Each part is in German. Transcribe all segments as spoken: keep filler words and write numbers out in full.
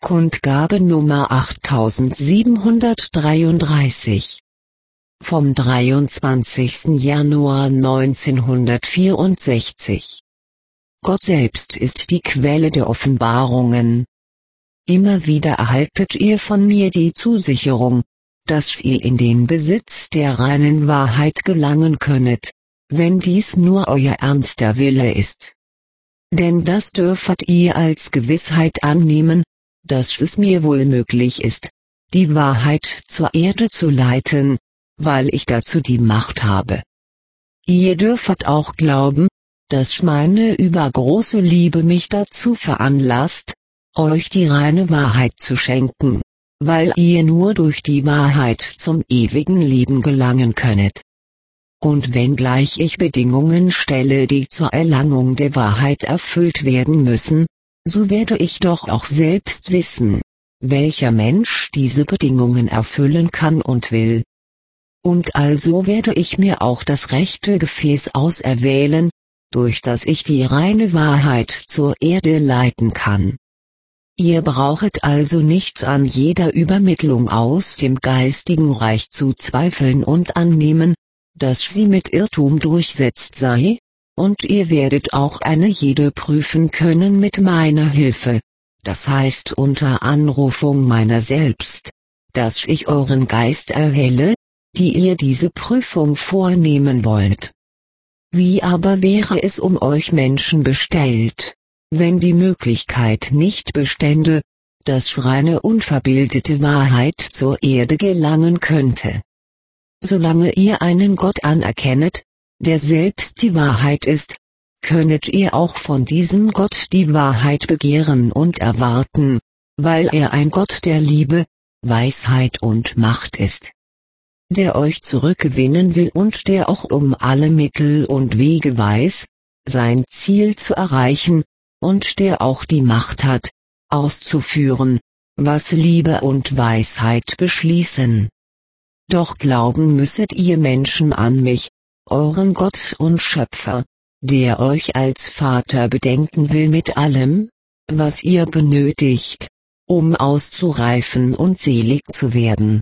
Kundgabe Nummer achttausendsiebenhundertdreiunddreißig. Vom dreiundzwanzigsten Januar neunzehnhundertvierundsechzig. Gott selbst ist die Quelle der Offenbarungen. Immer wieder erhaltet ihr von mir die Zusicherung, dass ihr in den Besitz der reinen Wahrheit gelangen könnet, wenn dies nur euer ernster Wille ist. Denn das dürfet ihr als Gewissheit annehmen, dass es mir wohl möglich ist, die Wahrheit zur Erde zu leiten, weil ich dazu die Macht habe. Ihr dürfet auch glauben, dass meine übergroße Liebe mich dazu veranlasst, euch die reine Wahrheit zu schenken, weil ihr nur durch die Wahrheit zum ewigen Leben gelangen könnet. Und wenngleich ich Bedingungen stelle, die zur Erlangung der Wahrheit erfüllt werden müssen, so werde ich doch auch selbst wissen, welcher Mensch diese Bedingungen erfüllen kann und will. Und also werde ich mir auch das rechte Gefäß auserwählen, durch das ich die reine Wahrheit zur Erde leiten kann. Ihr brauchet also nicht an jeder Übermittlung aus dem geistigen Reich zu zweifeln und annehmen, dass sie mit Irrtum durchsetzt sei, und ihr werdet auch eine jede prüfen können mit meiner Hilfe, das heißt unter Anrufung meiner selbst, dass ich euren Geist erhelle, die ihr diese Prüfung vornehmen wollt. Wie aber wäre es um euch Menschen bestellt, wenn die Möglichkeit nicht bestände, dass reine unverbildete Wahrheit zur Erde gelangen könnte? Solange ihr einen Gott anerkennet, der selbst die Wahrheit ist, könnet ihr auch von diesem Gott die Wahrheit begehren und erwarten, weil er ein Gott der Liebe, Weisheit und Macht ist, der euch zurückgewinnen will und der auch um alle Mittel und Wege weiß, sein Ziel zu erreichen, und der auch die Macht hat, auszuführen, was Liebe und Weisheit beschließen. Doch glauben müsset ihr Menschen an mich, euren Gott und Schöpfer, der euch als Vater bedenken will mit allem, was ihr benötigt, um auszureifen und selig zu werden.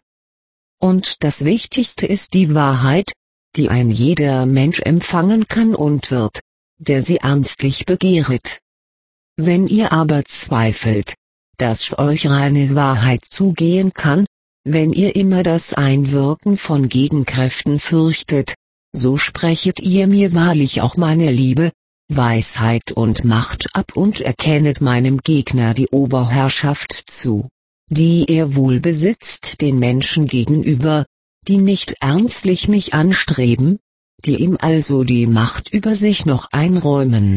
Und das Wichtigste ist die Wahrheit, die ein jeder Mensch empfangen kann und wird, der sie ernstlich begehret. Wenn ihr aber zweifelt, dass euch reine Wahrheit zugehen kann, wenn ihr immer das Einwirken von Gegenkräften fürchtet, so sprechet ihr mir wahrlich auch meine Liebe, Weisheit und Macht ab und erkennet meinem Gegner die Oberherrschaft zu, die er wohl besitzt den Menschen gegenüber, die nicht ernstlich mich anstreben, die ihm also die Macht über sich noch einräumen.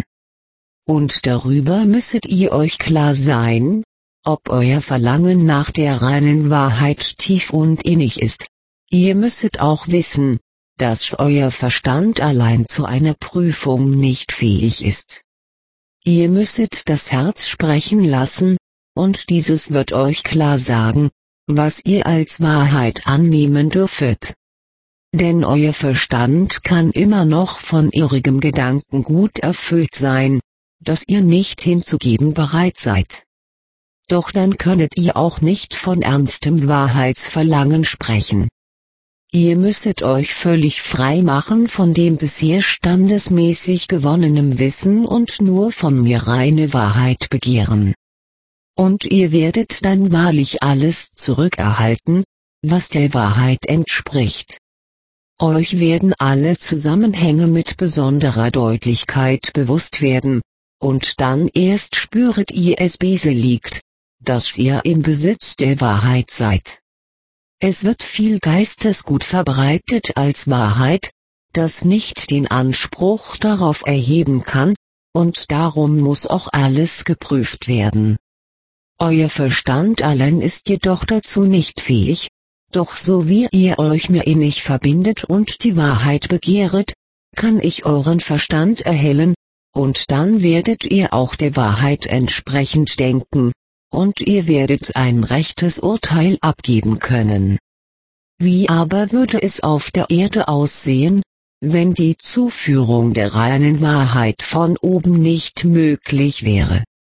Und darüber müsset ihr euch klar sein, ob euer Verlangen nach der reinen Wahrheit tief und innig ist. Ihr müsset auch wissen, dass euer Verstand allein zu einer Prüfung nicht fähig ist. Ihr müsset das Herz sprechen lassen, und dieses wird euch klar sagen, was ihr als Wahrheit annehmen dürfet. Denn euer Verstand kann immer noch von irrigem Gedankengut erfüllt sein, das ihr nicht hinzugeben bereit seid. Doch dann könnet ihr auch nicht von ernstem Wahrheitsverlangen sprechen. Ihr müsset euch völlig frei machen von dem bisher standesmäßig gewonnenem Wissen und nur von mir reine Wahrheit begehren. Und ihr werdet dann wahrlich alles zurückerhalten, was der Wahrheit entspricht. Euch werden alle Zusammenhänge mit besonderer Deutlichkeit bewusst werden, und dann erst spüret ihr es bese liegt, dass ihr im Besitz der Wahrheit seid. Es wird viel Geistesgut verbreitet als Wahrheit, das nicht den Anspruch darauf erheben kann, und darum muss auch alles geprüft werden. Euer Verstand allein ist jedoch dazu nicht fähig, doch so wie ihr euch mir innig verbindet und die Wahrheit begehret, kann ich euren Verstand erhellen, und dann werdet ihr auch der Wahrheit entsprechend denken, und ihr werdet ein rechtes Urteil abgeben können. Wie aber würde es auf der Erde aussehen, wenn die Zuführung der reinen Wahrheit von oben nicht möglich wäre?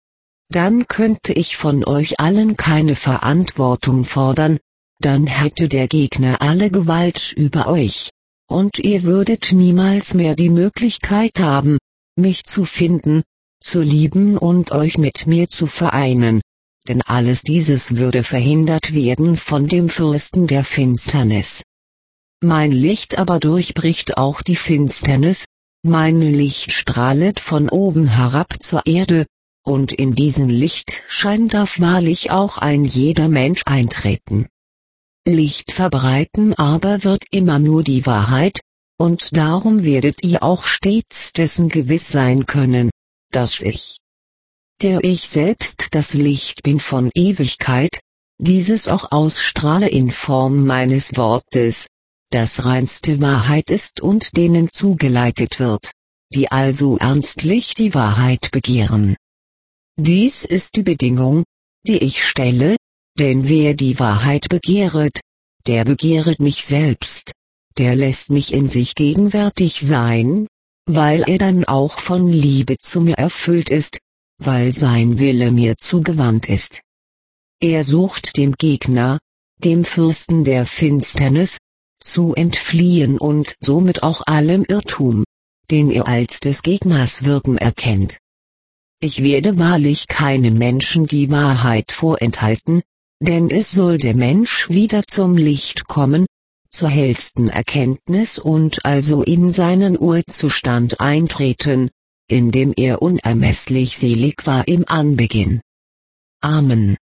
dann könnte ich von euch allen keine Verantwortung fordern, dann hätte der Gegner alle Gewalt über euch, und ihr würdet niemals mehr die Möglichkeit haben, mich zu finden, zu lieben und euch mit mir zu vereinen, denn alles dieses würde verhindert werden von dem Fürsten der Finsternis. Mein Licht aber durchbricht auch die Finsternis, mein Licht strahlet von oben herab zur Erde, und in diesen Lichtschein darf wahrlich auch ein jeder Mensch eintreten. Licht verbreiten aber wird immer nur die Wahrheit, und darum werdet ihr auch stets dessen gewiss sein können, dass ich, der ich selbst das Licht bin von Ewigkeit, dieses auch ausstrahle in Form meines Wortes, das reinste Wahrheit ist und denen zugeleitet wird, die also ernstlich die Wahrheit begehren. Dies ist die Bedingung, die ich stelle, denn wer die Wahrheit begehret, der begehret mich selbst, der lässt mich in sich gegenwärtig sein, weil er dann auch von Liebe zu mir erfüllt ist, weil sein Wille mir zugewandt ist. Er sucht dem Gegner, dem Fürsten der Finsternis, zu entfliehen und somit auch allem Irrtum, den er als des Gegners Wirken erkennt. Ich werde wahrlich keinem Menschen die Wahrheit vorenthalten, denn es soll der Mensch wieder zum Licht kommen, zur hellsten Erkenntnis und also in seinen Urzustand eintreten, in dem er unermesslich selig war im Anbeginn. Amen.